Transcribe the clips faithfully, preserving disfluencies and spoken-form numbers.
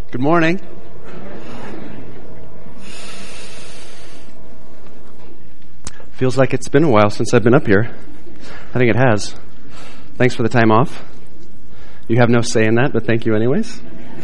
Good morning. Feels like it's been a while since I've been up here. I think it has. Thanks for the time off. You have no say in that, but thank you anyways.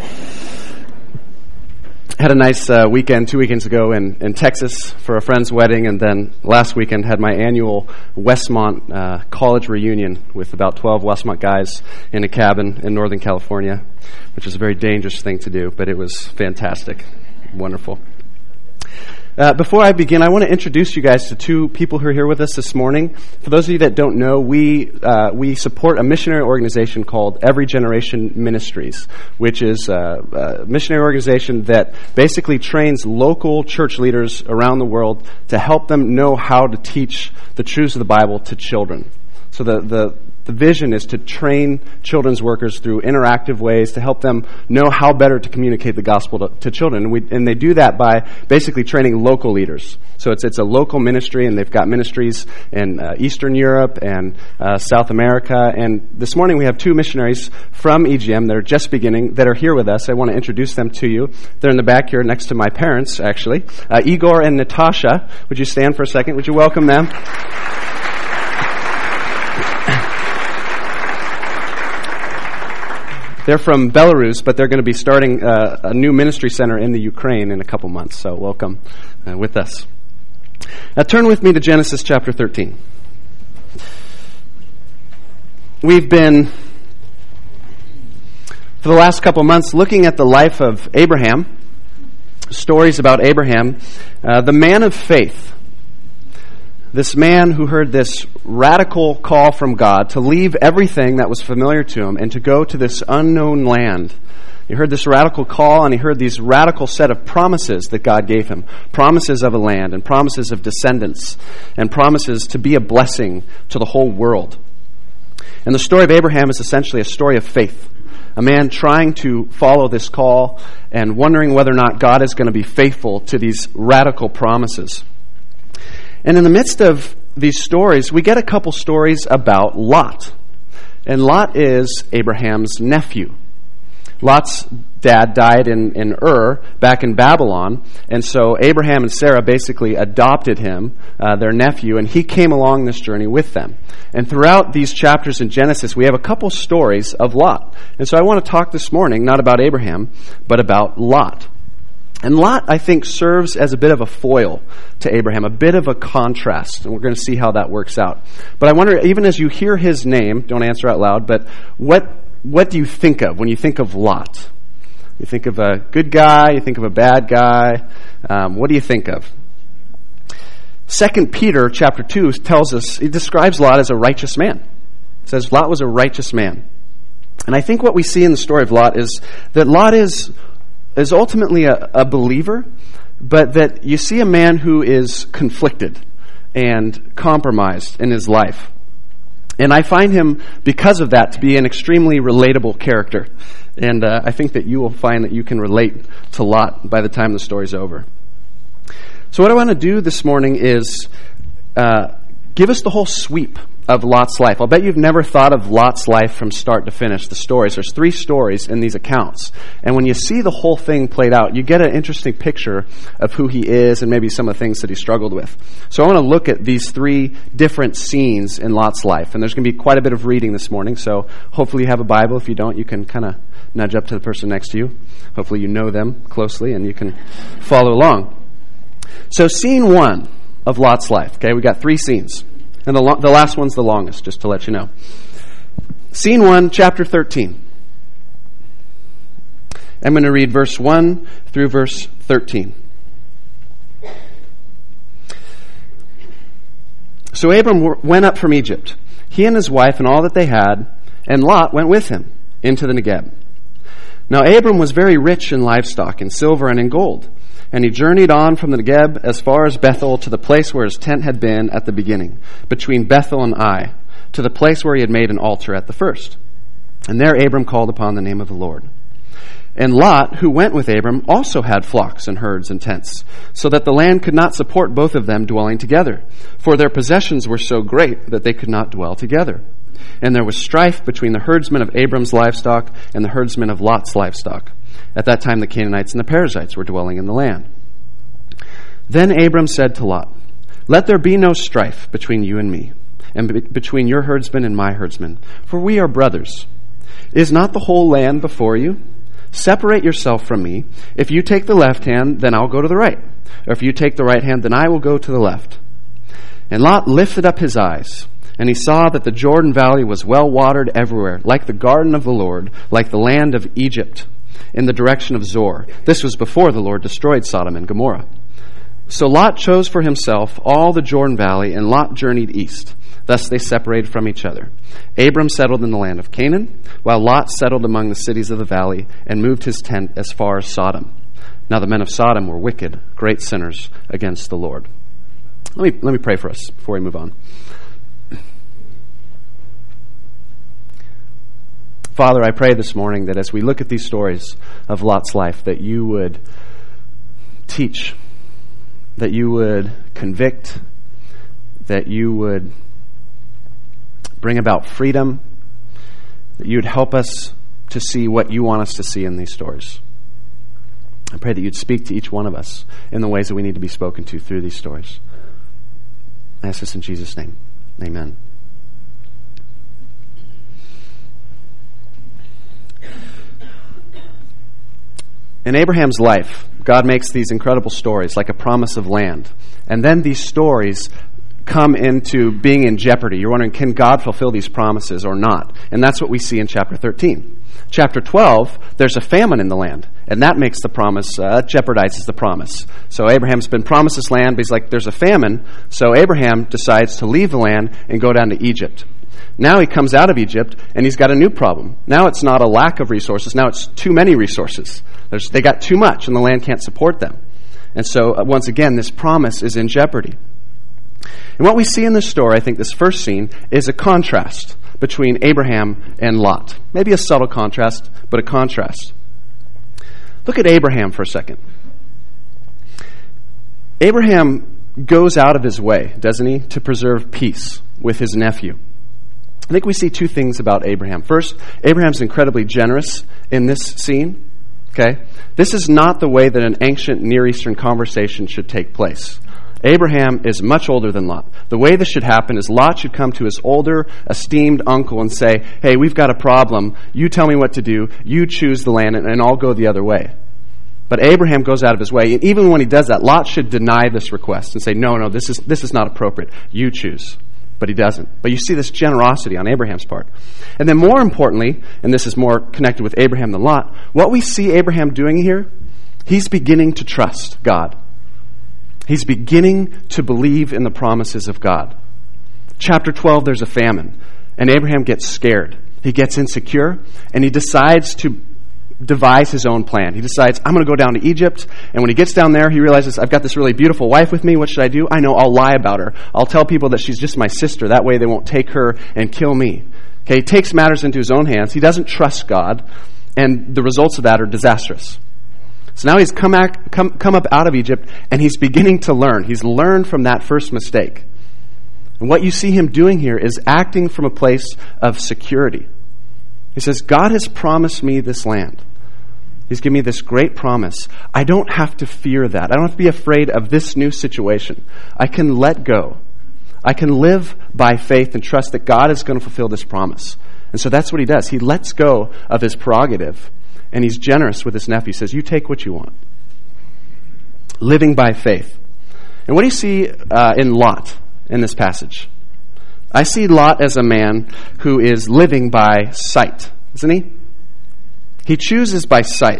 Had a nice uh, weekend two weekends ago in, in Texas for a friend's wedding, and then last weekend had my annual Westmont uh, college reunion with about twelve Westmont guys in a cabin in Northern California, which is a very dangerous thing to do, but it was fantastic. Wonderful. Uh, before I begin, I want to introduce you guys to two people who are here with us this morning. For those of you that don't know, we uh, we support a missionary organization called Every Generation Ministries, which is a, a missionary organization that basically trains local church leaders around the world to help them know how to teach the truths of the Bible to children. So the, the, the vision is to train children's workers through interactive ways to help them know how better to communicate the gospel to, to children. And, we, and they do that by basically training local leaders. So it's it's a local ministry, and they've got ministries in uh, Eastern Europe and uh, South America. And this morning we have two missionaries from E G M that are just beginning, that are here with us. I want to introduce them to you. They're in the back here next to my parents, actually. Uh, Igor and Natasha, would you stand for a second? Would you welcome them? They're from Belarus, but they're going to be starting uh, a new ministry center in the Ukraine in a couple months. So welcome uh, with us. Now turn with me to Genesis chapter thirteen. We've been, for the last couple months, looking at the life of Abraham, stories about Abraham, uh, the man of faith. This man who heard this radical call from God to leave everything that was familiar to him and to go to this unknown land. He heard this radical call, and he heard these radical set of promises that God gave him. Promises of a land, and promises of descendants, and promises to be a blessing to the whole world. And the story of Abraham is essentially a story of faith. A man trying to follow this call and wondering whether or not God is going to be faithful to these radical promises. And in the midst of these stories, we get a couple stories about Lot. And Lot is Abraham's nephew. Lot's dad died in, in Ur, back in Babylon, and so Abraham and Sarah basically adopted him, uh, their nephew, and he came along this journey with them. And throughout these chapters in Genesis, we have a couple stories of Lot. And so I want to talk this morning, not about Abraham, but about Lot. And Lot, I think, serves as a bit of a foil to Abraham, a bit of a contrast, and we're going to see how that works out. But I wonder, even as you hear his name, don't answer out loud, but what what do you think of when you think of Lot? You think of a good guy, you think of a bad guy, um, what do you think of? Second Peter chapter two tells us, it describes Lot as a righteous man. It says Lot was a righteous man. And I think what we see in the story of Lot is that Lot is... is ultimately a, a believer, but that you see a man who is conflicted and compromised in his life. And I find him, because of that, to be an extremely relatable character. And uh, I think that you will find that you can relate to Lot by the time the story's over. So what I want to do this morning is uh, give us the whole sweep of Lot's life. I'll bet you've never thought of Lot's life from start to finish, the stories. There's three stories in these accounts. And when you see the whole thing played out, you get an interesting picture of who he is and maybe some of the things that he struggled with. So I want to look at these three different scenes in Lot's life. And there's going to be quite a bit of reading this morning, so hopefully you have a Bible. If you don't, you can kind of nudge up to the person next to you. Hopefully you know them closely and you can follow along. So scene one of Lot's life. Okay, we got three scenes. And the, lo- the last one's the longest, just to let you know. Scene one, chapter thirteen. I'm going to read verse one through verse thirteen. So Abram w- went up from Egypt, he and his wife and all that they had, and Lot went with him into the Negeb. Now Abram was very rich in livestock, in silver and in gold. And he journeyed on from the Negeb as far as Bethel to the place where his tent had been at the beginning, between Bethel and Ai, to the place where he had made an altar at the first. And there Abram called upon the name of the Lord. And Lot, who went with Abram, also had flocks and herds and tents, so that the land could not support both of them dwelling together, for their possessions were so great that they could not dwell together. And there was strife between the herdsmen of Abram's livestock and the herdsmen of Lot's livestock. At that time the Canaanites and the Perizzites were dwelling in the land. Then Abram said to Lot, "Let there be no strife between you and me, and be- between your herdsmen and my herdsmen, for we are brothers. Is not the whole land before you? Separate yourself from me. If you take the left hand, then I'll go to the right. Or if you take the right hand, then I will go to the left." And Lot lifted up his eyes, and he saw that the Jordan Valley was well watered everywhere, like the garden of the Lord, like the land of Egypt, in the direction of Zor. This was before the Lord destroyed Sodom and Gomorrah. So Lot chose for himself all the Jordan Valley, and Lot journeyed east. Thus they separated from each other. Abram settled in the land of Canaan, while Lot settled among the cities of the valley and moved his tent as far as Sodom. Now the men of Sodom were wicked, great sinners against the Lord. Let me, let me pray for us before we move on. Father, I pray this morning that as we look at these stories of Lot's life, that you would teach, that you would convict, that you would bring about freedom, that you would help us to see what you want us to see in these stories. I pray that you'd speak to each one of us in the ways that we need to be spoken to through these stories. I ask this in Jesus' name. Amen. In Abraham's life, God makes these incredible stories like a promise of land. And then these stories come into being in jeopardy. You're wondering, can God fulfill these promises or not? And that's what we see in chapter thirteen. Chapter twelve, there's a famine in the land, and that makes the promise, uh, jeopardizes the promise. So Abraham's been promised this land, but he's like, there's a famine, so Abraham decides to leave the land and go down to Egypt. Now he comes out of Egypt, and he's got a new problem. Now it's not a lack of resources, now it's too many resources. There's, they got too much, and the land can't support them. And so, uh, once again, this promise is in jeopardy. And what we see in this story, I think this first scene, is a contrast between Abraham and Lot. Maybe a subtle contrast, but a contrast. Look at Abraham for a second. Abraham goes out of his way, doesn't he, to preserve peace with his nephew. I think we see two things about Abraham. First, Abraham's incredibly generous in this scene. Okay? This is not the way that an ancient Near Eastern conversation should take place. Abraham is much older than Lot. The way this should happen is Lot should come to his older, esteemed uncle and say, "Hey, we've got a problem. You tell me what to do. You choose the land, and, and I'll go the other way." But Abraham goes out of his way. And even when he does that, Lot should deny this request and say, no, no, this is this is not appropriate. You choose. But he doesn't. But you see this generosity on Abraham's part. And then more importantly, and this is more connected with Abraham than Lot, what we see Abraham doing here, he's beginning to trust God. He's beginning to believe in the promises of God. Chapter twelve, there's a famine, and Abraham gets scared. He gets insecure, and he decides to devise his own plan. He decides, I'm going to go down to Egypt, and when he gets down there, he realizes, I've got this really beautiful wife with me. What should I do? I know, I'll lie about her. I'll tell people that she's just my sister. That way they won't take her and kill me. Okay, he takes matters into his own hands. He doesn't trust God, and the results of that are disastrous. So now he's come, act, come, come up out of Egypt, and he's beginning to learn. He's learned from that first mistake. And what you see him doing here is acting from a place of security. He says, God has promised me this land. He's given me this great promise. I don't have to fear that. I don't have to be afraid of this new situation. I can let go. I can live by faith and trust that God is going to fulfill this promise. And so that's what he does. He lets go of his prerogative, and he's generous with his nephew. He says, you take what you want. Living by faith. And what do you see uh, in Lot in this passage? I see Lot as a man who is living by sight, isn't he? He chooses by sight.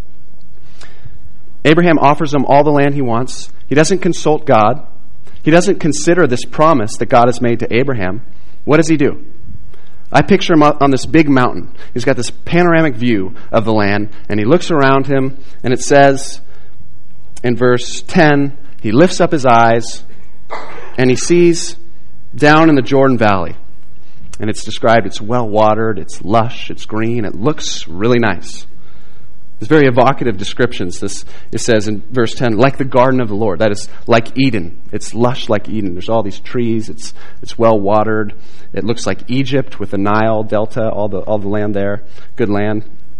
Abraham offers him all the land he wants. He doesn't consult God. He doesn't consider this promise that God has made to Abraham. What does he do? I picture him on this big mountain. He's got this panoramic view of the land, and he looks around him, and it says in verse ten, he lifts up his eyes, and he sees down in the Jordan Valley. And it's described, it's well-watered, it's lush, it's green, it looks really nice. There's very evocative descriptions. This, it says in verse ten, like the garden of the Lord. That is like Eden. It's lush like Eden. There's all these trees. It's it's well-watered. It looks like Egypt with the Nile Delta, all the all the land there. Good land.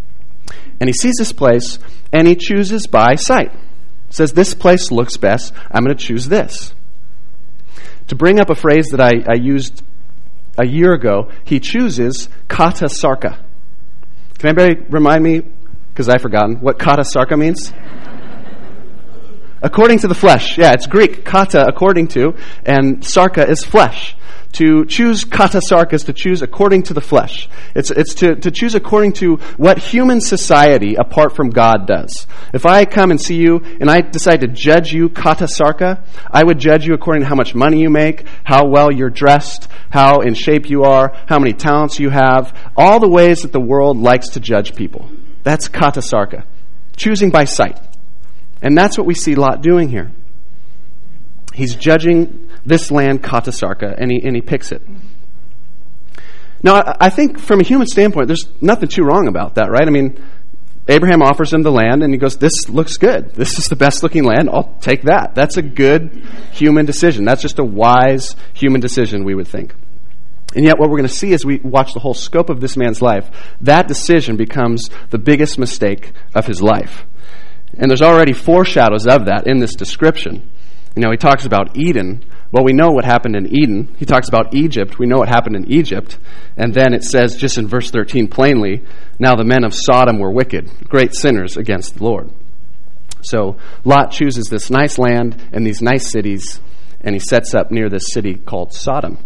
And he sees this place, and he chooses by sight. Says, this place looks best. I'm going to choose this. To bring up a phrase that I, I used a year ago, he chooses kata sarka. Can anybody remind me, because I've forgotten, what kata sarka means? According to the flesh. Yeah, it's Greek. Kata, according to, and sarka is flesh. To choose kata sarka is to choose according to the flesh. It's it's to, to choose according to what human society, apart from God, does. If I come and see you and I decide to judge you kata sarka, I would judge you according to how much money you make, how well you're dressed, how in shape you are, how many talents you have, all the ways that the world likes to judge people. That's kata sarka. Choosing by sight. And that's what we see Lot doing here. He's judging this land, kata sarka, and he, and he picks it. Now, I, I think from a human standpoint, there's nothing too wrong about that, right? I mean, Abraham offers him the land, and he goes, this looks good. This is the best-looking land. I'll take that. That's a good human decision. That's just a wise human decision, we would think. And yet what we're going to see as we watch the whole scope of this man's life, that decision becomes the biggest mistake of his life. And there's already foreshadows of that in this description. You know, he talks about Eden. Well, we know what happened in Eden. He talks about Egypt. We know what happened in Egypt. And then it says, just in verse thirteen plainly, now the men of Sodom were wicked, great sinners against the Lord. So Lot chooses this nice land and these nice cities, and he sets up near this city called Sodom.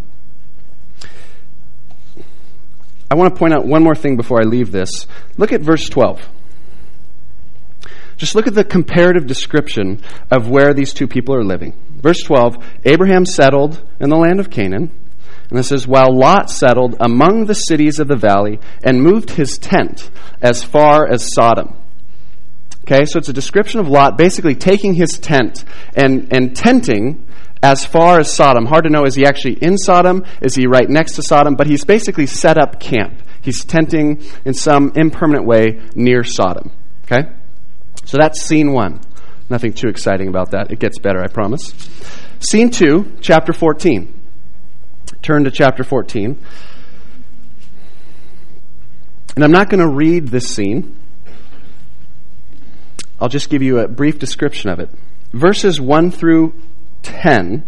I want to point out one more thing before I leave this. Look at verse twelve. Just look at the comparative description of where these two people are living. Verse twelve, Abraham settled in the land of Canaan. And it says, while Lot settled among the cities of the valley and moved his tent as far as Sodom. Okay, so it's a description of Lot basically taking his tent and, and tenting as far as Sodom. Hard to know, is he actually in Sodom? Is he right next to Sodom? But he's basically set up camp. He's tenting in some impermanent way near Sodom. Okay? So that's scene one. Nothing too exciting about that. It gets better, I promise. Scene two, chapter fourteen. Turn to chapter fourteen. And I'm not going to read this scene. I'll just give you a brief description of it. Verses one through ten,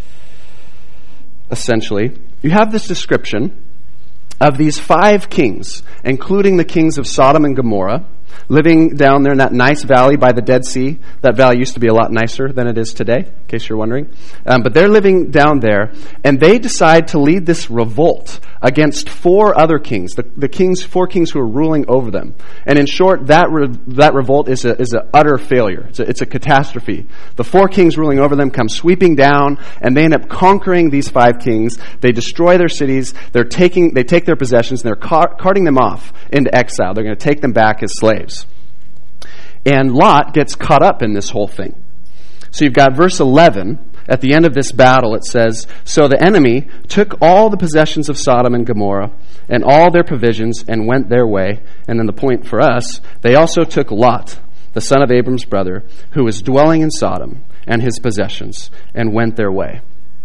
essentially, you have this description of these five kings, including the kings of Sodom and Gomorrah, living down there in that nice valley by the Dead Sea. That valley used to be a lot nicer than it is today, in case you're wondering. Um, but they're living down there, and they decide to lead this revolt against four other kings, the, the kings, four kings who are ruling over them. And in short, that re, that revolt is a is an utter failure. It's a, it's a catastrophe. The four kings ruling over them come sweeping down, and they end up conquering these five kings. They destroy their cities. They're taking they take their possessions, and they're car- carting them off into exile. They're going to take them back as slaves. And Lot gets caught up in this whole thing. So you've got verse eleven. At the end of this battle, it says, so the enemy took all the possessions of Sodom and Gomorrah and all their provisions and went their way. And then the point for us, they also took Lot, the son of Abram's brother, who was dwelling in Sodom, and his possessions, and went their way.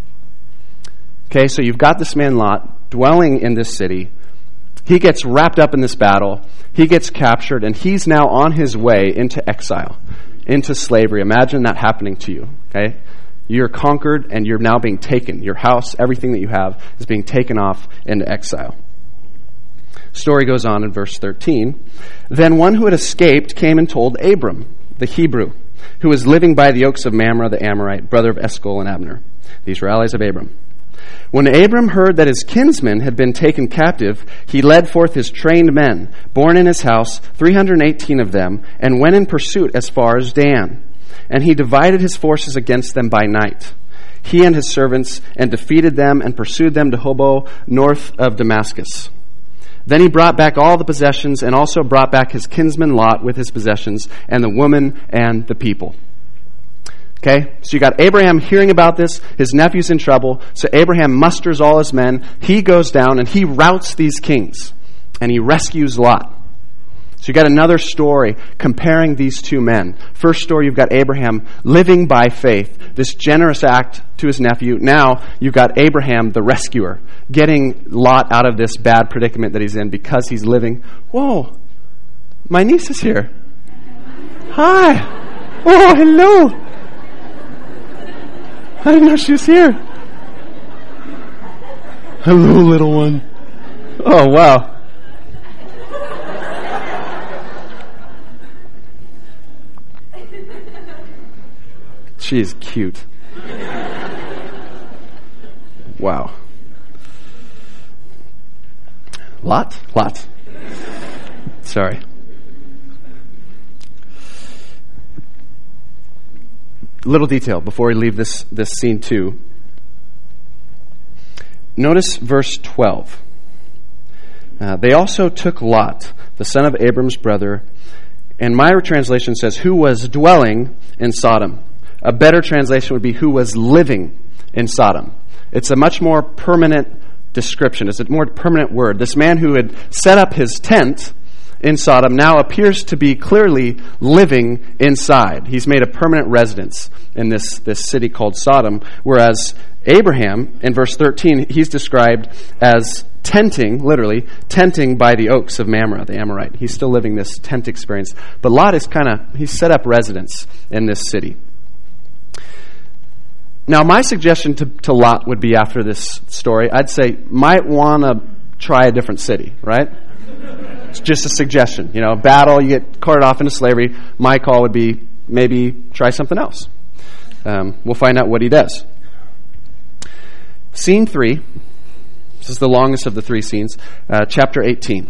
Okay, so you've got this man Lot dwelling in this city. He gets wrapped up in this battle. He gets captured, and he's now on his way into exile, into slavery. Imagine that happening to you, okay? You're conquered, and you're now being taken. Your house, everything that you have, is being taken off into exile. Story goes on in verse thirteen. Then one who had escaped came and told Abram, the Hebrew, who was living by the oaks of Mamre the Amorite, brother of Eshcol and Abner. These were allies of Abram. When Abram heard that his kinsmen had been taken captive, he led forth his trained men, born in his house, three hundred eighteen of them, and went in pursuit as far as Dan. And he divided his forces against them by night, he and his servants, and defeated them and pursued them to Hobo, north of Damascus. Then he brought back all the possessions, and also brought back his kinsman Lot with his possessions, and the woman and the people. Okay, so you got Abraham hearing about this. His nephew's in trouble. So Abraham musters all his men. He goes down and he routs these kings, and he rescues Lot. So you got another story comparing these two men. First story, you've got Abraham living by faith, this generous act to his nephew. Now you've got Abraham, the rescuer, getting Lot out of this bad predicament that he's in because he's living. Whoa, My niece is here. Hi. Oh, hello. I didn't know she was here. Hello, little one. Oh, wow. She's cute. Wow. Lot? Lot. Sorry. Little detail before we leave this, this scene too. Notice verse twelve. Uh, they also took Lot, the son of Abram's brother, and my translation says, who was dwelling in Sodom. A better translation would be who was living in Sodom. It's a much more permanent description. It's a more permanent word. This man who had set up his tent in Sodom now appears to be clearly living inside. He's made a permanent residence in this, this city called Sodom, whereas Abraham, in verse thirteen, he's described as tenting, literally, tenting by the oaks of Mamre, the Amorite. He's still living this tent experience. But Lot is kind of, he's set up residence in this city. Now, my suggestion to, to Lot would be after this story, I'd say, might want to try a different city, right? It's just a suggestion. You know, battle, you get carted off into slavery. My call would be maybe try something else. Um, we'll find out what he does. Scene three. This is the longest of the three scenes. Uh, chapter eighteen.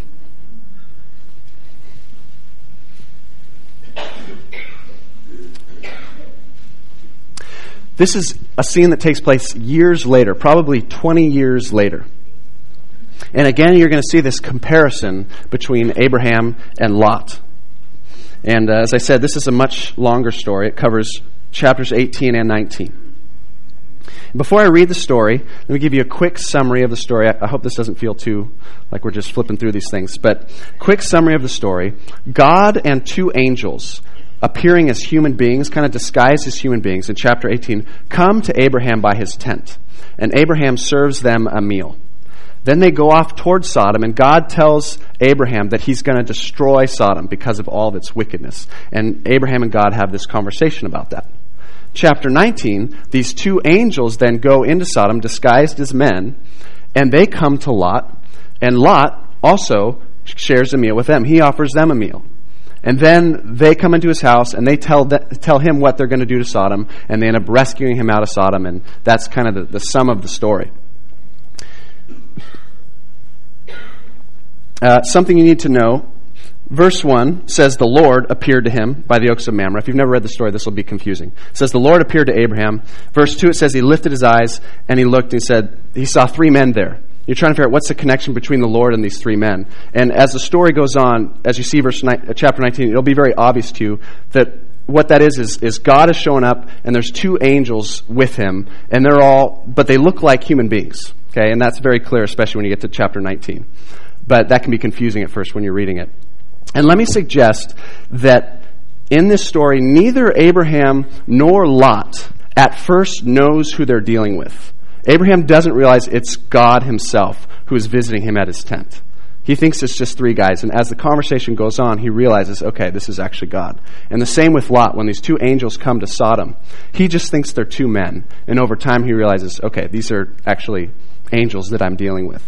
This is a scene that takes place years later, probably twenty years later. And again, you're going to see this comparison between Abraham and Lot. And uh, as I said, this is a much longer story. It covers chapters eighteen and nineteen. Before I read the story, let me give you a quick summary of the story. I hope this doesn't feel too like we're just flipping through these things. But quick summary of the story. God and two angels appearing as human beings, kind of disguised as human beings in chapter eighteen, come to Abraham by his tent. And Abraham serves them a meal. Then they go off towards Sodom, and God tells Abraham that he's going to destroy Sodom because of all of its wickedness. And Abraham and God have this conversation about that. Chapter nineteen, these two angels then go into Sodom disguised as men, and they come to Lot, and Lot also shares a meal with them. He offers them a meal. And then they come into his house, and they tell th- tell him what they're going to do to Sodom, and they end up rescuing him out of Sodom, and that's kind of the, the sum of the story. Uh, something you need to know. Verse one says, the Lord appeared to him by the oaks of Mamre. If you've never read the story, this will be confusing. It says, the Lord appeared to Abraham. Verse two, it says, he lifted his eyes, and he looked, and he said, he saw three men there. You're trying to figure out what's the connection between the Lord and these three men. And as the story goes on, as you see verse ni- chapter nineteen, it'll be very obvious to you that what that is, is, is God is showing up, and there's two angels with him, and they're all, but they look like human beings. Okay, and that's very clear, especially when you get to chapter nineteen. But that can be confusing at first when you're reading it. And let me suggest that in this story, neither Abraham nor Lot at first knows who they're dealing with. Abraham doesn't realize it's God himself who is visiting him at his tent. He thinks it's just three guys, and as the conversation goes on, he realizes, okay, this is actually God. And the same with Lot. When these two angels come to Sodom, he just thinks they're two men. And over time, he realizes, okay, these are actually angels that I'm dealing with.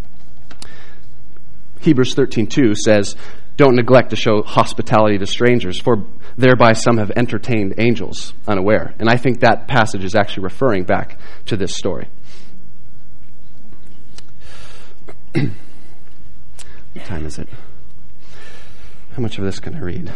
Hebrews thirteen two says, don't neglect to show hospitality to strangers, for thereby some have entertained angels unaware. And I think that passage is actually referring back to this story. What time is it? How much of this can I read?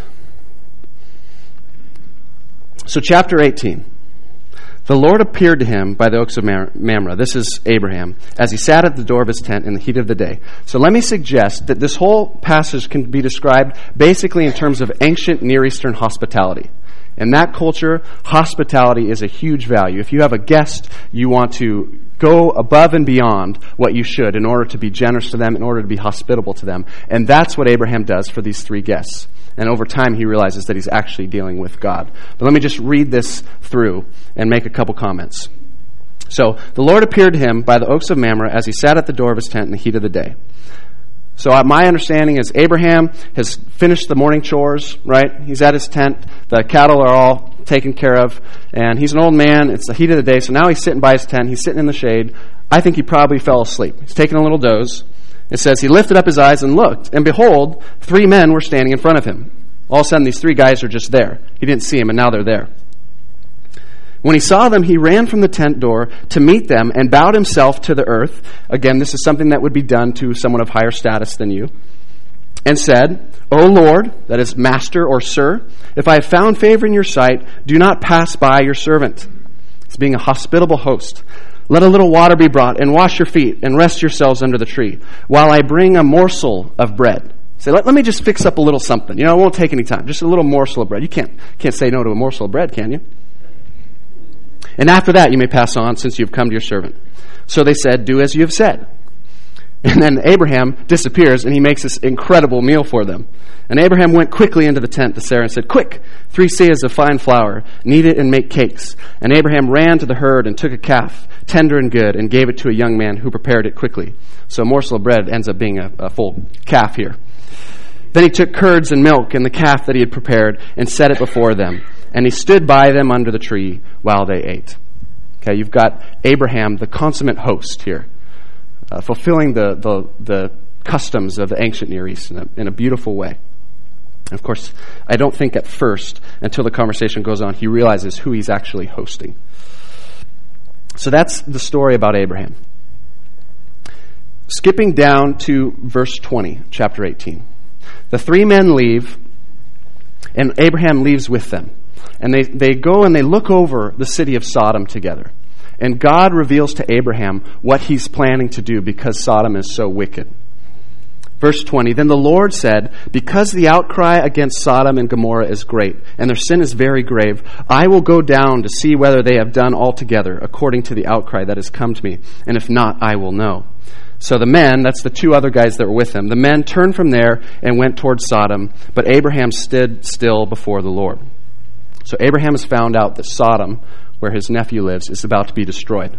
So chapter eighteen. The Lord appeared to him by the oaks of Mamre. This is Abraham, as he sat at the door of his tent in the heat of the day. So let me suggest that this whole passage can be described basically in terms of ancient Near Eastern hospitality. In that culture, hospitality is a huge value. If you have a guest, you want to go above and beyond what you should in order to be generous to them, in order to be hospitable to them. And that's what Abraham does for these three guests. And over time, he realizes that he's actually dealing with God. But let me just read this through and make a couple comments. So, the Lord appeared to him by the oaks of Mamre as he sat at the door of his tent in the heat of the day. So uh, my understanding is Abraham has finished the morning chores, right? He's at his tent. The cattle are all taken care of. And he's an old man. It's the heat of the day. So now he's sitting by his tent. He's sitting in the shade. I think he probably fell asleep. He's taking a little doze. It says he lifted up his eyes and looked. And behold, three men were standing in front of him. All of a sudden, these three guys are just there. He didn't see them, and now they're there. When he saw them, he ran from the tent door to meet them and bowed himself to the earth. Again, this is something that would be done to someone of higher status than you. And said, O Lord, that is master or sir, if I have found favor in your sight, do not pass by your servant. It's being a hospitable host. Let a little water be brought, and wash your feet, and rest yourselves under the tree, while I bring a morsel of bread. Say, let, let me just fix up a little something. You know, it won't take any time. Just a little morsel of bread. You can't, can't say no to a morsel of bread, can you? And after that, you may pass on, since you've come to your servant. So they said, do as you have said. And then Abraham disappears, and he makes this incredible meal for them. And Abraham went quickly into the tent to Sarah and said, quick, three seahs of fine flour, knead it and make cakes. And Abraham ran to the herd and took a calf, tender and good, and gave it to a young man who prepared it quickly. So a morsel of bread ends up being a, a full calf here. Then he took curds and milk and the calf that he had prepared and set it before them. And he stood by them under the tree while they ate. Okay, you've got Abraham, the consummate host here, uh, fulfilling the, the the customs of the ancient Near East in a, in a beautiful way. And of course, I don't think at first, until the conversation goes on, he realizes who he's actually hosting. So that's the story about Abraham. Skipping down to verse twenty, chapter eighteen. The three men leave, and Abraham leaves with them. And they, they go and they look over the city of Sodom together. And God reveals to Abraham what he's planning to do because Sodom is so wicked. Verse twenty, Then the Lord said, Because the outcry against Sodom and Gomorrah is great, and their sin is very grave, I will go down to see whether they have done altogether according to the outcry that has come to me. And if not, I will know. So the men, that's the two other guys that were with him, the men turned from there and went towards Sodom, but Abraham stood still before the Lord. So Abraham has found out that Sodom, where his nephew lives, is about to be destroyed.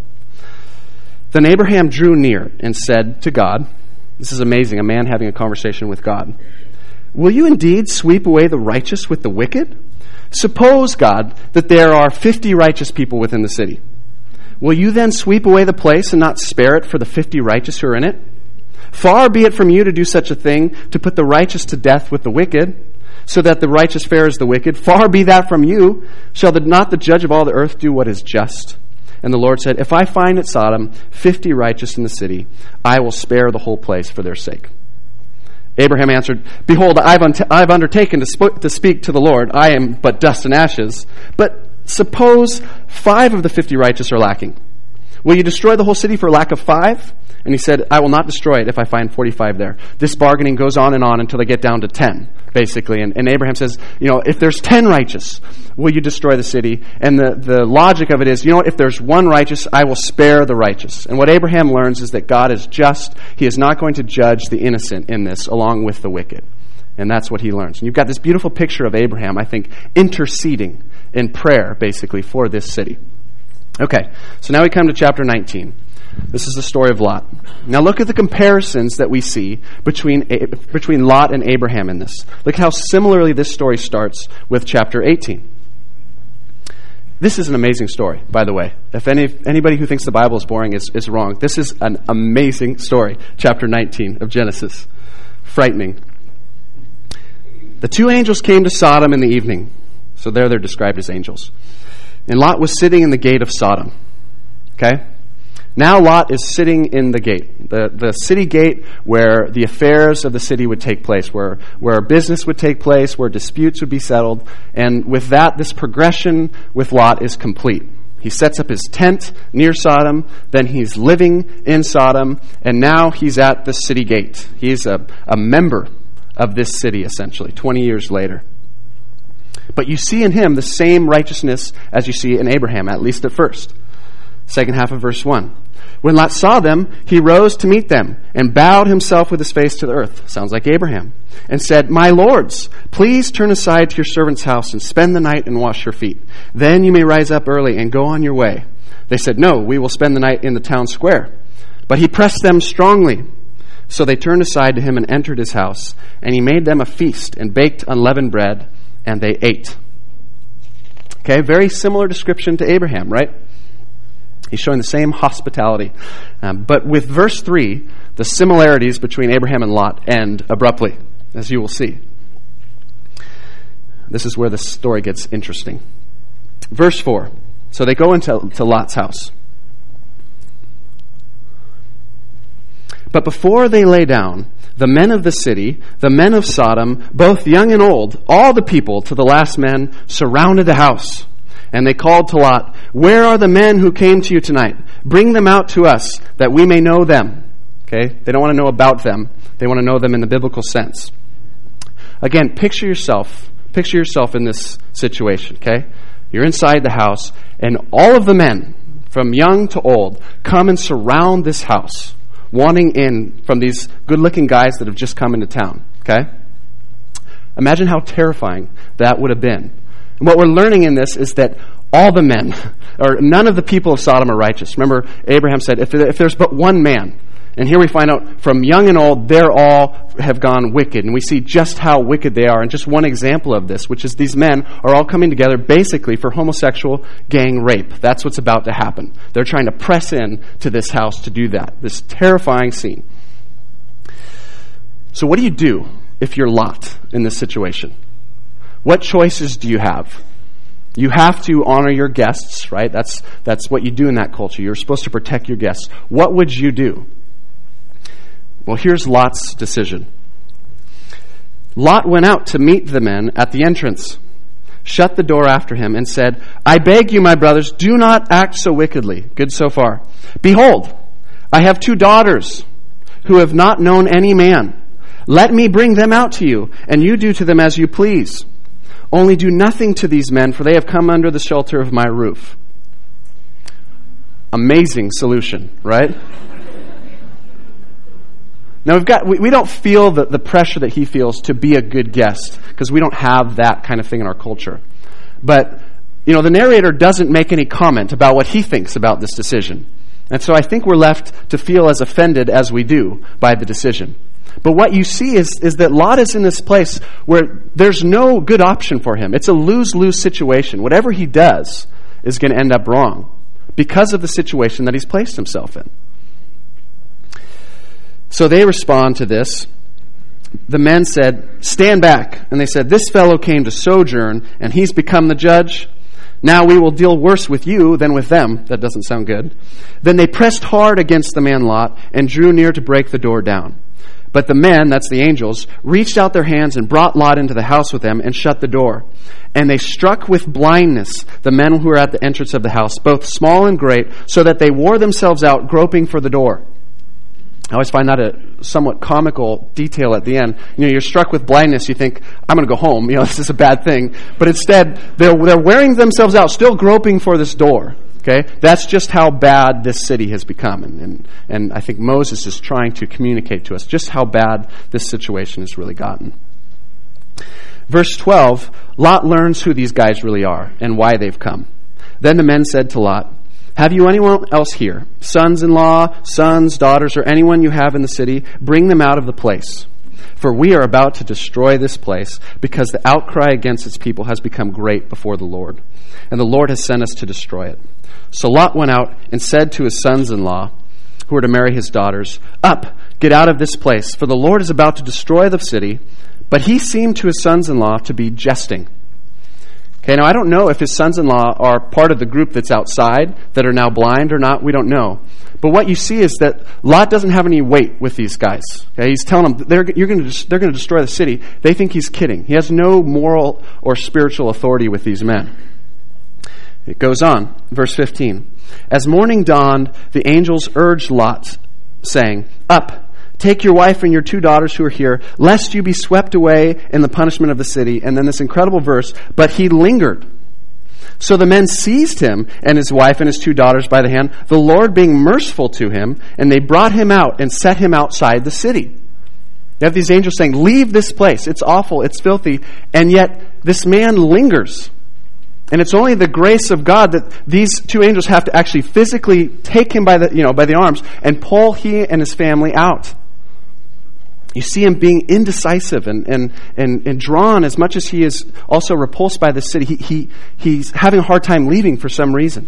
Then Abraham drew near and said to God, this is amazing, a man having a conversation with God, Will you indeed sweep away the righteous with the wicked? Suppose, God, that there are fifty righteous people within the city. Will you then sweep away the place and not spare it for the fifty righteous who are in it? Far be it from you to do such a thing, to put the righteous to death with the wicked, so that the righteous fare as the wicked. Far be that from you. Shall the, not the judge of all the earth do what is just? And the Lord said, If I find at Sodom fifty righteous in the city, I will spare the whole place for their sake. Abraham answered, Behold, I've, un- I've undertaken to, sp- to speak to the Lord. I am but dust and ashes. But suppose five of the fifty righteous are lacking. Will you destroy the whole city for lack of five? And he said, I will not destroy it if I find forty-five there. This bargaining goes on and on until they get down to ten, basically. And, and Abraham says, you know, if there's ten righteous, will you destroy the city? And the, the logic of it is, you know what, if there's one righteous, I will spare the righteous. And what Abraham learns is that God is just. He is not going to judge the innocent in this along with the wicked. And that's what he learns. And you've got this beautiful picture of Abraham, I think, interceding in prayer, basically, for this city. Okay, so now we come to chapter nineteen. This is the story of Lot. Now look at the comparisons that we see between between Lot and Abraham in this. Look how similarly this story starts with chapter eighteen. This is an amazing story, by the way. If any anybody who thinks the Bible is boring is, is wrong. This is an amazing story, chapter nineteen of Genesis. Frightening. The two angels came to Sodom in the evening. So there they're described as angels. And Lot was sitting in the gate of Sodom. Okay? Now Lot is sitting in the gate, the, the city gate where the affairs of the city would take place, where, where business would take place, where disputes would be settled. And with that, this progression with Lot is complete. He sets up his tent near Sodom, then he's living in Sodom, and now he's at the city gate. He's a, a member of this city, essentially, twenty years later. But you see in him the same righteousness as you see in Abraham, at least at first. Second half of verse one. When Lot saw them, he rose to meet them and bowed himself with his face to the earth. Sounds like Abraham. And said, My lords, please turn aside to your servant's house and spend the night and wash your feet. Then you may rise up early and go on your way. They said, No, we will spend the night in the town square. But he pressed them strongly. So they turned aside to him and entered his house, and he made them a feast and baked unleavened bread, and they ate. Okay, very similar description to Abraham, right? He's showing the same hospitality. Um, but with verse three, the similarities between Abraham and Lot end abruptly, as you will see. This is where the story gets interesting. Verse four. So they go into to Lot's house. But before they lay down, the men of the city, the men of Sodom, both young and old, all the people to the last man, surrounded the house. And they called to Lot, "Where are the men who came to you tonight? Bring them out to us, that we may know them." Okay? They don't want to know about them. They want to know them in the biblical sense. Again, picture yourself. Picture yourself in this situation, okay? You're inside the house, and all of the men, from young to old, come and surround this house, wanting in from these good-looking guys that have just come into town, okay? Imagine how terrifying that would have been. And what we're learning in this is that all the men, or none of the people of Sodom are righteous. Remember, Abraham said, if, if there's but one man, and here we find out from young and old, they're all have gone wicked. And we see just how wicked they are. And just one example of this, which is these men are all coming together basically for homosexual gang rape. That's what's about to happen. They're trying to press in to this house to do that. This terrifying scene. So what do you do if you're Lot in this situation? What choices do you have? You have to honor your guests, right? That's that's what you do in that culture. You're supposed to protect your guests. What would you do? Well, here's Lot's decision. Lot went out to meet the men at the entrance, shut the door after him, and said, "I beg you, my brothers, do not act so wickedly." Good so far. "Behold, I have two daughters who have not known any man. Let me bring them out to you, and you do to them as you please. Only do nothing to these men, for they have come under the shelter of my roof." Amazing solution, right? Now, we've got, we, we don't feel the, the pressure that he feels to be a good guest, because we don't have that kind of thing in our culture. But, you know, the narrator doesn't make any comment about what he thinks about this decision. And so I think we're left to feel as offended as we do by the decision. But what you see is, is that Lot is in this place where there's no good option for him. It's a lose-lose situation. Whatever he does is going to end up wrong because of the situation that he's placed himself in. So they respond to this. The men said, "Stand back." And they said, "This fellow came to sojourn, and he's become the judge. Now we will deal worse with you than with them." That doesn't sound good. Then they pressed hard against the man Lot and drew near to break the door down. But the men, that's the angels, reached out their hands and brought Lot into the house with them and shut the door. And they struck with blindness the men who were at the entrance of the house, both small and great, so that they wore themselves out groping for the door. I always find that a somewhat comical detail at the end. You know, you're struck with blindness, you think, I'm going to go home, you know, this is a bad thing. But instead, they're, they're wearing themselves out, still groping for this door. Okay? That's just how bad this city has become. And, and, and I think Moses is trying to communicate to us just how bad this situation has really gotten. Verse twelve, Lot learns who these guys really are and why they've come. Then the men said to Lot, "Have you anyone else here, sons-in-law, sons, daughters, or anyone you have in the city? Bring them out of the place. For we are about to destroy this place, because the outcry against its people has become great before the Lord. And the Lord has sent us to destroy it." So Lot went out and said to his sons-in-law, who were to marry his daughters, "Up, get out of this place, for the Lord is about to destroy the city." But he seemed to his sons-in-law to be jesting. Okay, now I don't know if his sons-in-law are part of the group that's outside that are now blind or not. We don't know. But what you see is that Lot doesn't have any weight with these guys. Okay, he's telling them they're you're going to they're going to destroy the city. They think he's kidding. He has no moral or spiritual authority with these men. It goes on, verse fifteen. As morning dawned, the angels urged Lot, saying, "Up, take your wife and your two daughters who are here, lest you be swept away in the punishment of the city." And then this incredible verse, "But he lingered. So the men seized him and his wife and his two daughters by the hand, the Lord being merciful to him, and they brought him out and set him outside the city." You have these angels saying, "Leave this place. It's awful. It's filthy." And yet this man lingers. And it's only the grace of God that these two angels have to actually physically take him by the, you know, by the arms and pull he and his family out. You see him being indecisive and, and, and, and drawn as much as he is also repulsed by the city. He, he, he's having a hard time leaving for some reason.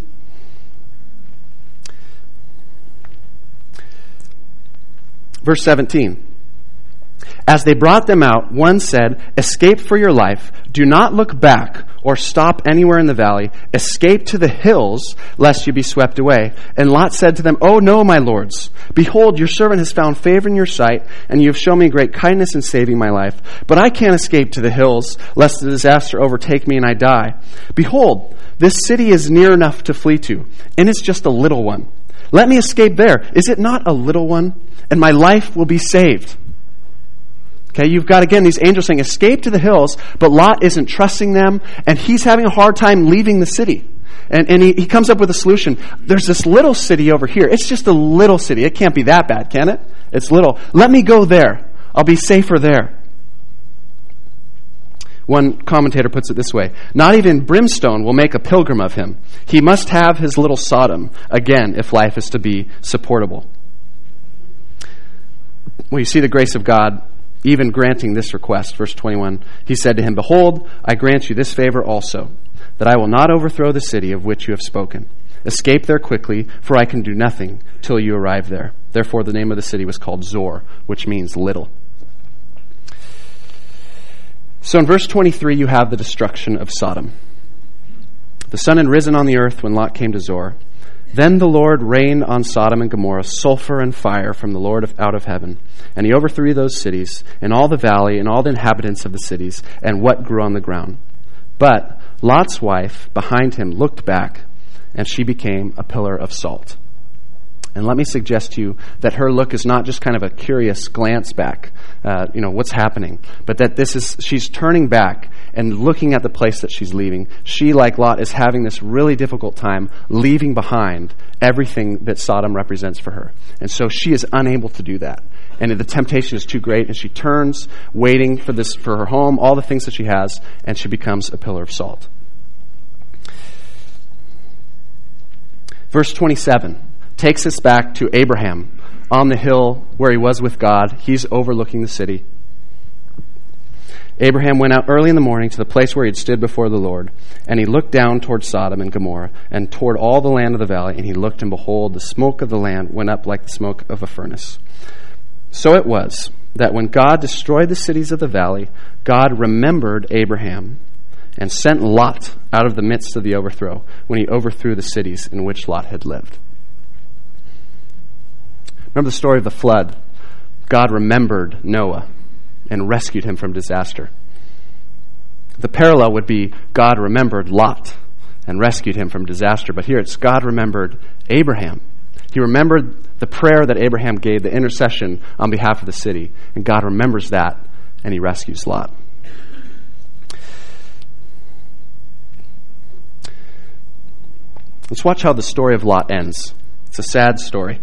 Verse seventeen. As they brought them out, one said, "Escape for your life. Do not look back or stop anywhere in the valley. Escape to the hills, lest you be swept away." And Lot said to them, "Oh no, my lords. Behold, your servant has found favor in your sight, and you have shown me great kindness in saving my life. But I can't escape to the hills, lest the disaster overtake me and I die. Behold, this city is near enough to flee to, and it's just a little one. Let me escape there. Is it not a little one? And my life will be saved." Okay, you've got, again, these angels saying, escape to the hills, but Lot isn't trusting them, and he's having a hard time leaving the city. And, and he, he comes up with a solution. There's this little city over here. It's just a little city. It can't be that bad, can it? It's little. Let me go there. I'll be safer there. One commentator puts it this way: not even brimstone will make a pilgrim of him. He must have his little Sodom again if life is to be supportable. Well, you see the grace of God even granting this request. Verse twenty-one, he said to him, "Behold, I grant you this favor also, that I will not overthrow the city of which you have spoken. Escape there quickly, for I can do nothing till you arrive there." Therefore the name of the city was called Zor, which means little. So in verse twenty-three, you have the destruction of Sodom. The sun had risen on the earth when Lot came to Zor. Then the Lord rained on Sodom and Gomorrah sulfur and fire from the Lord of, out of heaven. And he overthrew those cities, and all the valley, and all the inhabitants of the cities, and what grew on the ground. But Lot's wife behind him looked back, and she became a pillar of salt. And let me suggest to you that her look is not just kind of a curious glance back, uh, you know, what's happening, but that this is, she's turning back and looking at the place that she's leaving. She, like Lot, is having this really difficult time leaving behind everything that Sodom represents for her. And so she is unable to do that. And the temptation is too great, and she turns, waiting for this, for her home, all the things that she has, and she becomes a pillar of salt. Verse twenty-seven takes us back to Abraham on the hill where he was with God. He's overlooking the city. Abraham went out early in the morning to the place where he had stood before the Lord, and he looked down toward Sodom and Gomorrah and toward all the land of the valley, and he looked, and behold, the smoke of the land went up like the smoke of a furnace. So it was that when God destroyed the cities of the valley, God remembered Abraham and sent Lot out of the midst of the overthrow when he overthrew the cities in which Lot had lived. Remember the story of the flood. God remembered Noah and rescued him from disaster. The parallel would be God remembered Lot and rescued him from disaster. But here it's God remembered Abraham. He remembered the prayer that Abraham gave, the intercession on behalf of the city. And God remembers that, and he rescues Lot. Let's watch how the story of Lot ends. It's a sad story.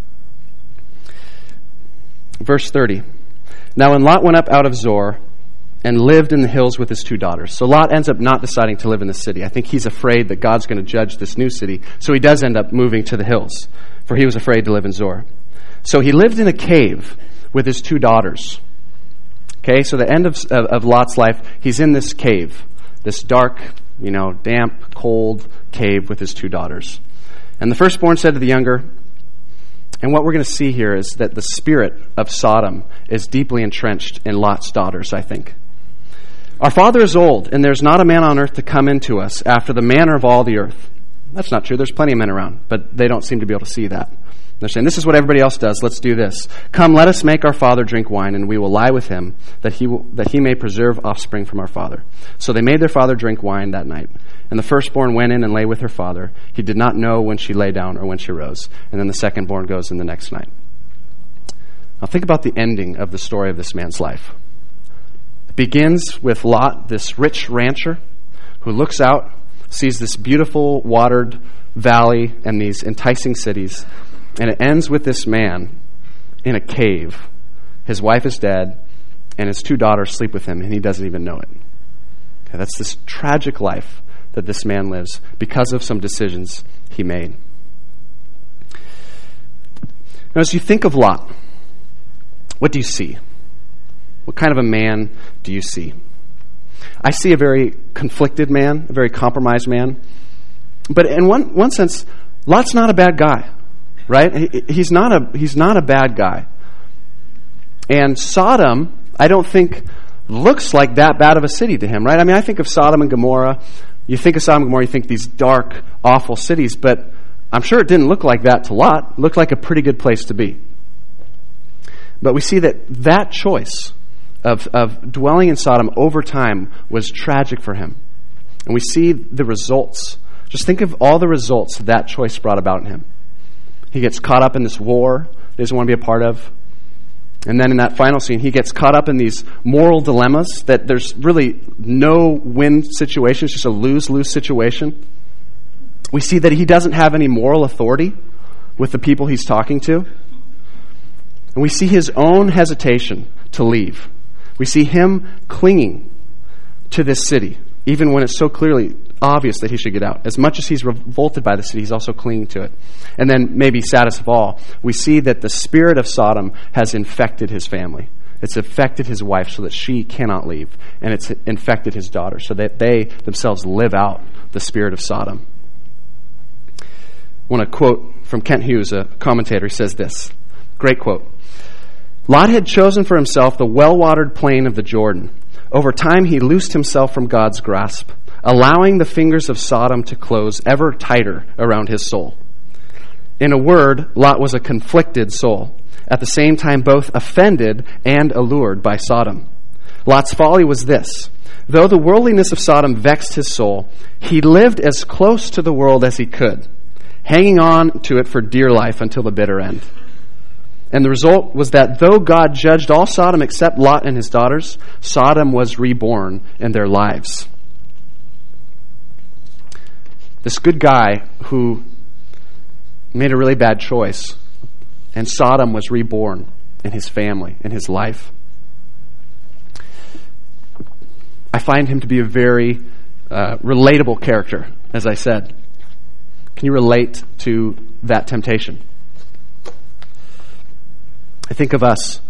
Verse thirty. Now when Lot went up out of Zor and lived in the hills with his two daughters. So Lot ends up not deciding to live in the city. I think he's afraid that God's going to judge this new city. So he does end up moving to the hills, for he was afraid to live in Zor. So he lived in a cave with his two daughters. Okay, so the end of, of, of Lot's life, he's in this cave, this dark, you know, damp, cold cave with his two daughters. And the firstborn said to the younger, and what we're going to see here is that the spirit of Sodom is deeply entrenched in Lot's daughters, I think. Our father is old, and there's not a man on earth to come into us after the manner of all the earth. That's not true. There's plenty of men around, but they don't seem to be able to see that. They're saying, this is what everybody else does. Let's do this. Come, let us make our father drink wine, and we will lie with him, that he will, that he may preserve offspring from our father. So they made their father drink wine that night. And the firstborn went in and lay with her father. He did not know when she lay down or when she rose. And then the secondborn goes in the next night. Now think about the ending of the story of this man's life. It begins with Lot, this rich rancher, who looks out, sees this beautiful watered valley and these enticing cities. And it ends with this man in a cave. His wife is dead, and his two daughters sleep with him, and he doesn't even know it. Okay, that's this tragic life that this man lives because of some decisions he made. Now, as you think of Lot, what do you see? What kind of a man do you see? I see a very conflicted man, a very compromised man. But in one one sense, Lot's not a bad guy, right? He, he's not a he's not a bad guy. And Sodom, I don't think, looks like that bad of a city to him, right? I mean, I think of Sodom and Gomorrah. You think of Sodom and Gomorrah, you think these dark, awful cities, but I'm sure it didn't look like that to Lot. It looked like a pretty good place to be. But we see that that choice of, of dwelling in Sodom over time was tragic for him. And we see the results. Just think of all the results that choice brought about in him. He gets caught up in this war he doesn't want to be a part of. And then in that final scene, he gets caught up in these moral dilemmas that there's really no win situation. It's just a lose-lose situation. We see that he doesn't have any moral authority with the people he's talking to. And we see his own hesitation to leave. We see him clinging to this city, even when it's so clearly obvious that he should get out. As much as he's revolted by the city, he's also clinging to it. And then, maybe saddest of all, we see that the spirit of Sodom has infected his family. It's affected his wife so that she cannot leave. And it's infected his daughter so that they themselves live out the spirit of Sodom. I want to quote from Kent Hughes, a commentator. He says this, great quote. Lot had chosen for himself the well-watered plain of the Jordan. Over time, he loosed himself from God's grasp, allowing the fingers of Sodom to close ever tighter around his soul. In a word, Lot was a conflicted soul, at the same time both offended and allured by Sodom. Lot's folly was this. Though the worldliness of Sodom vexed his soul, he lived as close to the world as he could, hanging on to it for dear life until the bitter end. And the result was that though God judged all Sodom except Lot and his daughters, Sodom was reborn in their lives. This good guy who made a really bad choice, and Sodom was reborn in his family, in his life. I find him to be a very uh, relatable character, as I said. Can you relate to that temptation? I think of us,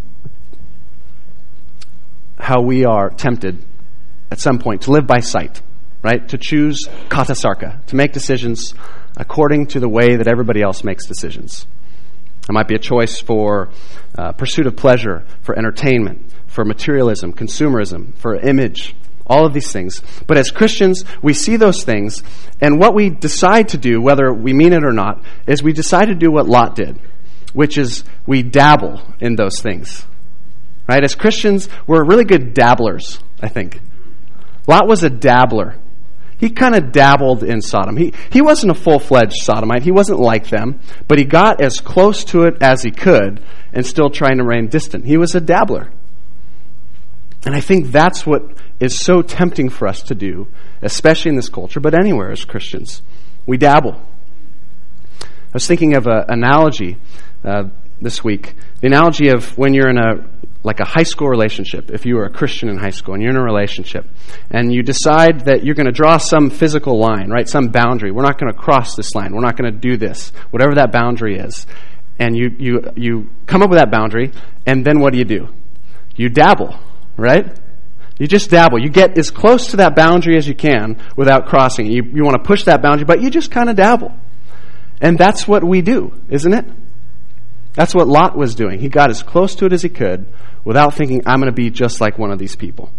how we are tempted at some point to live by sight, right? To choose kata sarka, to make decisions according to the way that everybody else makes decisions. It might be a choice for uh, pursuit of pleasure, for entertainment, for materialism, consumerism, for image, all of these things. But as Christians, we see those things, and what we decide to do, whether we mean it or not, is we decide to do what Lot did, which is we dabble in those things. Right? As Christians, we're really good dabblers, I think. Lot was a dabbler. He kind of dabbled in Sodom. He he wasn't a full-fledged Sodomite. He wasn't like them, but he got as close to it as he could and still trying to remain distant. He was a dabbler. And I think that's what is so tempting for us to do, especially in this culture, but anywhere as Christians. We dabble. I was thinking of an analogy uh, this week. The analogy of when you're in a like a high school relationship, if you were a Christian in high school and you're in a relationship, and you decide that you're going to draw some physical line, right, some boundary. We're not going to cross this line. We're not going to do this, whatever that boundary is. And you, you, you come up with that boundary, and then what do you do? You dabble, right? You just dabble. You get as close to that boundary as you can without crossing it. You, you want to push that boundary, but you just kind of dabble. And that's what we do, isn't it? That's what Lot was doing. He got as close to it as he could without thinking, I'm going to be just like one of these people.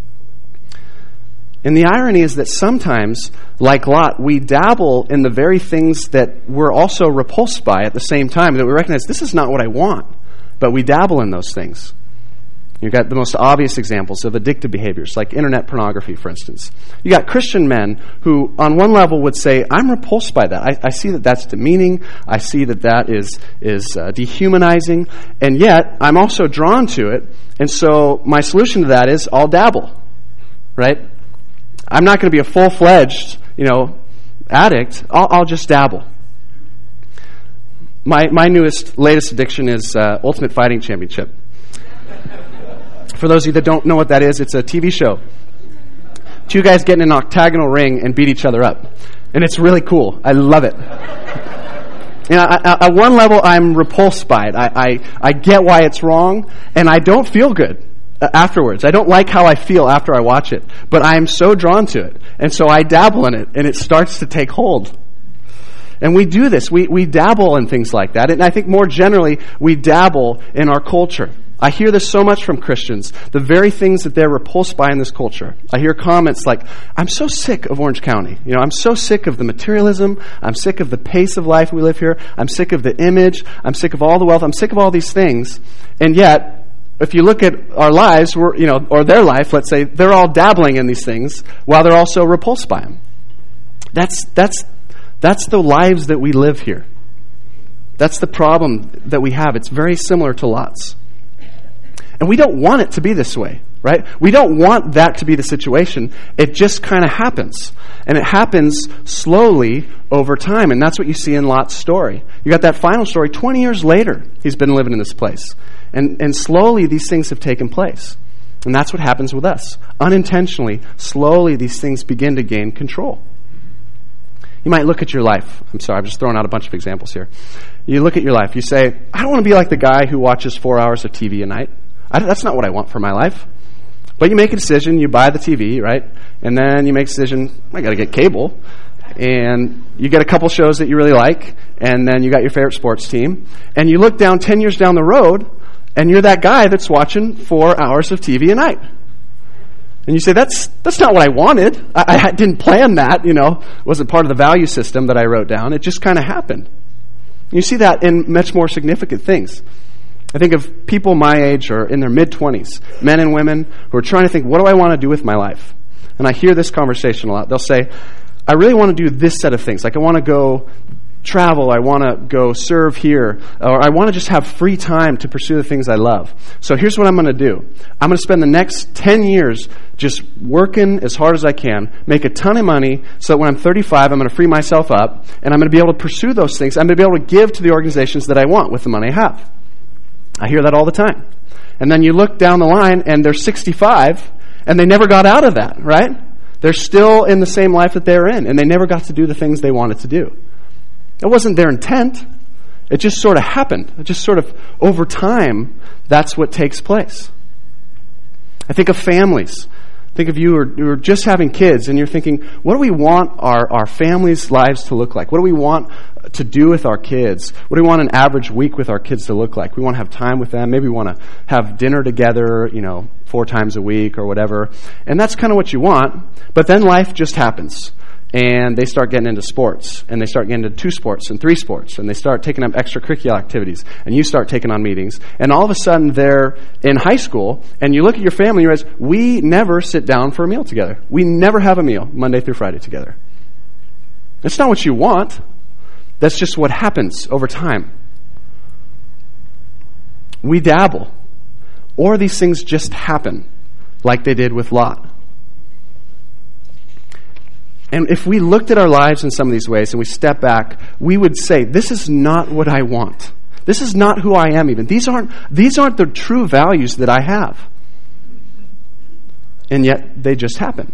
And the irony is that sometimes, like Lot, we dabble in the very things that we're also repulsed by at the same time, that we recognize this is not what I want, but we dabble in those things. You've got the most obvious examples of addictive behaviors, like internet pornography, for instance. You got Christian men who, on one level, would say, I'm repulsed by that. I, I see that that's demeaning. I see that that is, is uh, dehumanizing. And yet, I'm also drawn to it. And so my solution to that is I'll dabble, right? I'm not going to be a full-fledged, you know, addict. I'll, I'll just dabble. My, my newest, latest addiction is uh, Ultimate Fighting Championship. For those of you that don't know what that is, it's a T V show. Two guys get in an octagonal ring and beat each other up. And it's really cool. I love it. You know, at one level, I'm repulsed by it. I, I, I get why it's wrong, and I don't feel good. afterwards. I don't like how I feel after I watch it, but I am so drawn to it. And so I dabble in it, and it starts to take hold. And we do this. We, we dabble in things like that. And I think more generally, we dabble in our culture. I hear this so much from Christians, the very things that they're repulsed by in this culture. I hear comments like, I'm so sick of Orange County. You know, I'm so sick of the materialism. I'm sick of the pace of life we live here. I'm sick of the image. I'm sick of all the wealth. I'm sick of all these things. And yet, if you look at our lives, we're, you know, or their life, let's say, they're all dabbling in these things while they're also repulsed by them. That's, that's, that's the lives that we live here. That's the problem that we have. It's very similar to Lot's. And we don't want it to be this way, right? We don't want that to be the situation. It just kind of happens. And it happens slowly over time. And that's what you see in Lot's story. You got that final story. twenty years later, he's been living in this place. And, and slowly these things have taken place. And that's what happens with us. Unintentionally, slowly these things begin to gain control. You might look at your life. I'm sorry, I'm just throwing out a bunch of examples here. You look at your life. You say, I don't want to be like the guy who watches four hours of T V a night. I, that's not what I want for my life. But you make a decision, you buy the T V, right? And then you make a decision, I got to get cable. And you get a couple shows that you really like, and then you got your favorite sports team. And you look down ten years down the road, and you're that guy that's watching four hours of T V a night. And you say, that's that's not what I wanted. I, I didn't plan that, you know. It wasn't part of the value system that I wrote down. It just kind of happened. You see that in much more significant things. I think of people my age or in their mid-twenties, men and women who are trying to think, what do I want to do with my life? And I hear this conversation a lot. They'll say, I really want to do this set of things. Like I want to go travel, I want to go serve here, or I want to just have free time to pursue the things I love. So here's what I'm going to do. I'm going to spend the next ten years just working as hard as I can, make a ton of money, so that when I'm thirty-five, I'm going to free myself up, and I'm going to be able to pursue those things. I'm going to be able to give to the organizations that I want with the money I have. I hear that all the time. And then you look down the line, and they're sixty-five, and they never got out of that, right? They're still in the same life that they're in, and they never got to do the things they wanted to do. It wasn't their intent. It just sort of happened. It just sort of, over time, that's what takes place. I think of families. Think of you who are just having kids, and you're thinking, what do we want our, our families' lives to look like? What do we want to do with our kids? What do we want an average week with our kids to look like? We want to have time with them. Maybe we want to have dinner together, you know, four times a week or whatever. And that's kind of what you want. But then life just happens. And they start getting into sports, and they start getting into two sports and three sports, and they start taking up extracurricular activities, and you start taking on meetings, and all of a sudden they're in high school, and you look at your family and you realize, we never sit down for a meal together. We never have a meal Monday through Friday together. That's not what you want. That's just what happens over time. We dabble, or these things just happen, like they did with Lot. And if we looked at our lives in some of these ways and we step back, we would say, this is not what I want. This is not who I am even. These aren't, these aren't the true values that I have. And yet they just happen.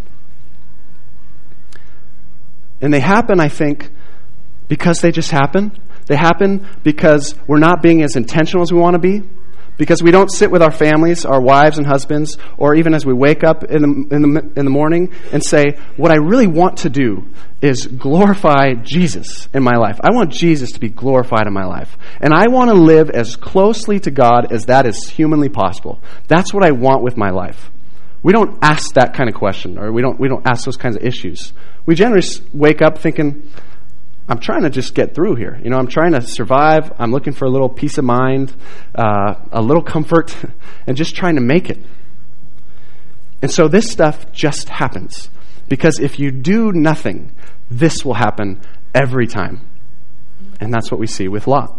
And they happen, I think, because they just happen. They happen because we're not being as intentional as we want to be. Because we don't sit with our families, our wives and husbands, or even as we wake up in the, in the, in the morning and say, what I really want to do is glorify Jesus in my life. I want Jesus to be glorified in my life. And I want to live as closely to God as that is humanly possible. That's what I want with my life. We don't ask that kind of question, or we don't, we don't ask those kinds of issues. We generally wake up thinking, I'm trying to just get through here. You know, I'm trying to survive. I'm looking for a little peace of mind, uh, a little comfort, and just trying to make it. And so this stuff just happens. Because if you do nothing, this will happen every time. And that's what we see with Lot.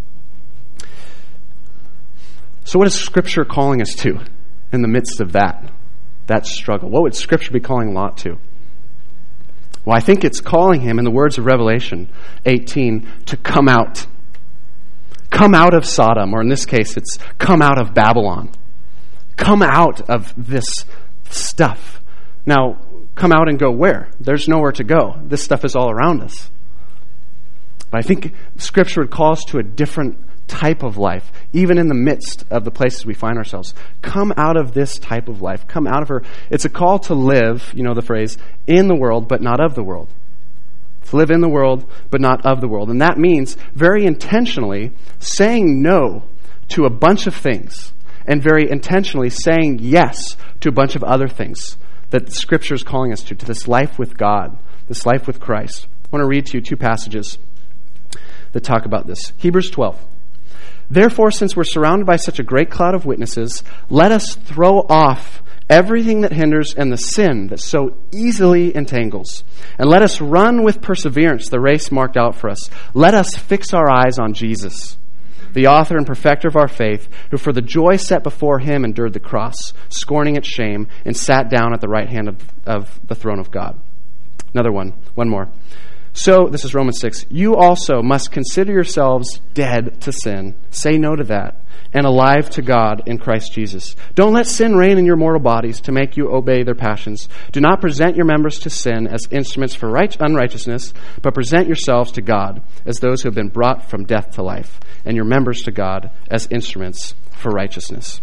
So what is Scripture calling us to in the midst of that, that struggle? What would Scripture be calling Lot to? Well, I think it's calling him, in the words of Revelation eighteen, to come out. Come out of Sodom, or in this case, it's come out of Babylon. Come out of this stuff. Now, come out and go where? There's nowhere to go. This stuff is all around us. But I think Scripture would call us to a different type of life, even in the midst of the places we find ourselves. Come out of this type of life. Come out of her. It's a call to live, you know the phrase, in the world, but not of the world. To live in the world, but not of the world. And that means very intentionally saying no to a bunch of things, and very intentionally saying yes to a bunch of other things that Scripture is calling us to, to this life with God, this life with Christ. I want to read to you two passages that talk about this. Hebrews twelve. Therefore, since we're surrounded by such a great cloud of witnesses, let us throw off everything that hinders and the sin that so easily entangles. And let us run with perseverance the race marked out for us. Let us fix our eyes on Jesus, the author and perfecter of our faith, who for the joy set before him endured the cross, scorning its shame, and sat down at the right hand of, of the throne of God. Another one, one more. So, this is Romans six, you also must consider yourselves dead to sin. Say no to that. And alive to God in Christ Jesus. Don't let sin reign in your mortal bodies to make you obey their passions. Do not present your members to sin as instruments for right, unrighteousness, but present yourselves to God as those who have been brought from death to life, and your members to God as instruments for righteousness.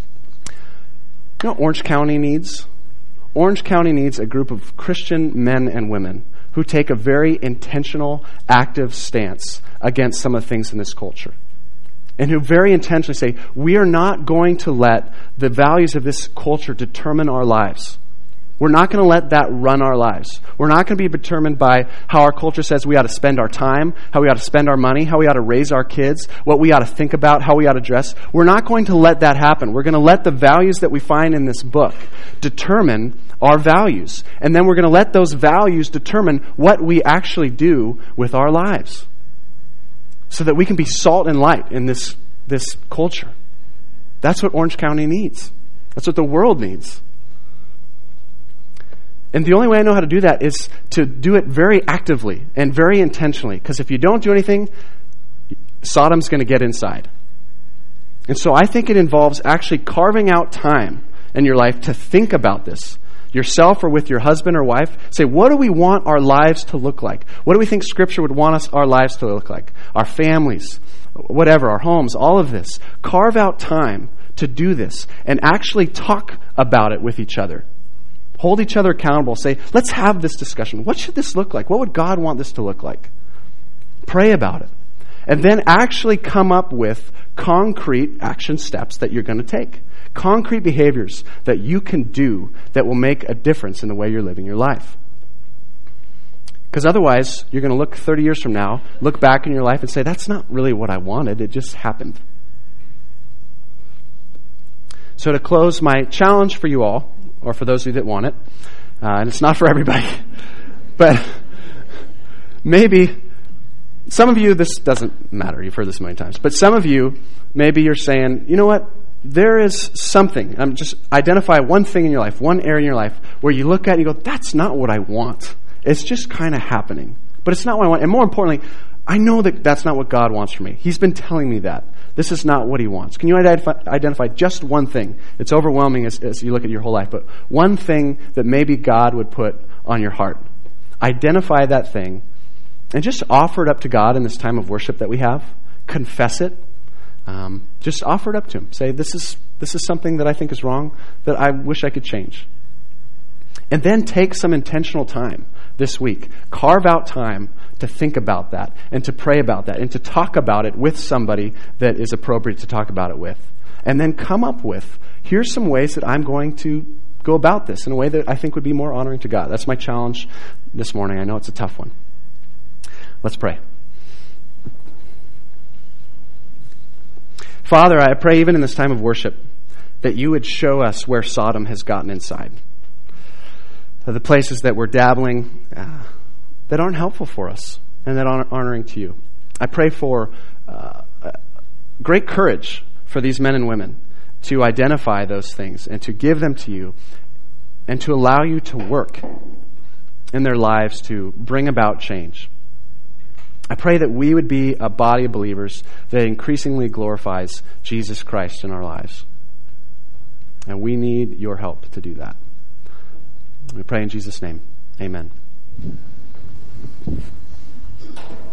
You know what Orange County needs? Orange County needs a group of Christian men and women who take a very intentional, active stance against some of the things in this culture. And who very intentionally say, we are not going to let the values of this culture determine our lives. We're not going to let that run our lives. We're not going to be determined by how our culture says we ought to spend our time, how we ought to spend our money, how we ought to raise our kids, what we ought to think about, how we ought to dress. We're not going to let that happen. We're going to let the values that we find in this book determine our values. And then we're going to let those values determine what we actually do with our lives, so that we can be salt and light in this, this culture. That's what Orange County needs. That's what the world needs. And the only way I know how to do that is to do it very actively and very intentionally. Because if you don't do anything, Sodom's going to get inside. And so I think it involves actually carving out time in your life to think about this. Yourself or with your husband or wife, say, what do we want our lives to look like? What do we think Scripture would want us our lives to look like? Our families, whatever, our homes, all of this. Carve out time to do this and actually talk about it with each other. Hold each other accountable. Say, let's have this discussion. What should this look like? What would God want this to look like? Pray about it. And then actually come up with concrete action steps that you're going to take. Concrete behaviors that you can do that will make a difference in the way you're living your life. Because otherwise, you're going to look thirty years from now, look back in your life and say, that's not really what I wanted. It just happened. So to close, my challenge for you all, or for those of you that want it, uh, and it's not for everybody, but maybe some of you, this doesn't matter. You've heard this many times. But some of you, maybe you're saying, you know what? There is something. I'm just identify one thing in your life, one area in your life where you look at it and you go, that's not what I want. It's just kind of happening. But it's not what I want. And more importantly, I know that that's not what God wants for me. He's been telling me that. This is not what He wants. Can you identify, identify just one thing? It's overwhelming as, as you look at your whole life, but one thing that maybe God would put on your heart. Identify that thing and just offer it up to God in this time of worship that we have. Confess it. Um, just offer it up to Him. Say, this is this is something that I think is wrong, that I wish I could change. And then take some intentional time this week. Carve out time to think about that and to pray about that and to talk about it with somebody that is appropriate to talk about it with. And then come up with, here's some ways that I'm going to go about this in a way that I think would be more honoring to God. That's my challenge this morning. I know it's a tough one. Let's pray. Father, I pray even in this time of worship that you would show us where Sodom has gotten inside. The places that we're dabbling uh, that aren't helpful for us and that aren't honoring to you. I pray for uh, great courage for these men and women to identify those things and to give them to you and to allow you to work in their lives to bring about change. I pray that we would be a body of believers that increasingly glorifies Jesus Christ in our lives. And we need your help to do that. We pray in Jesus' name. Amen.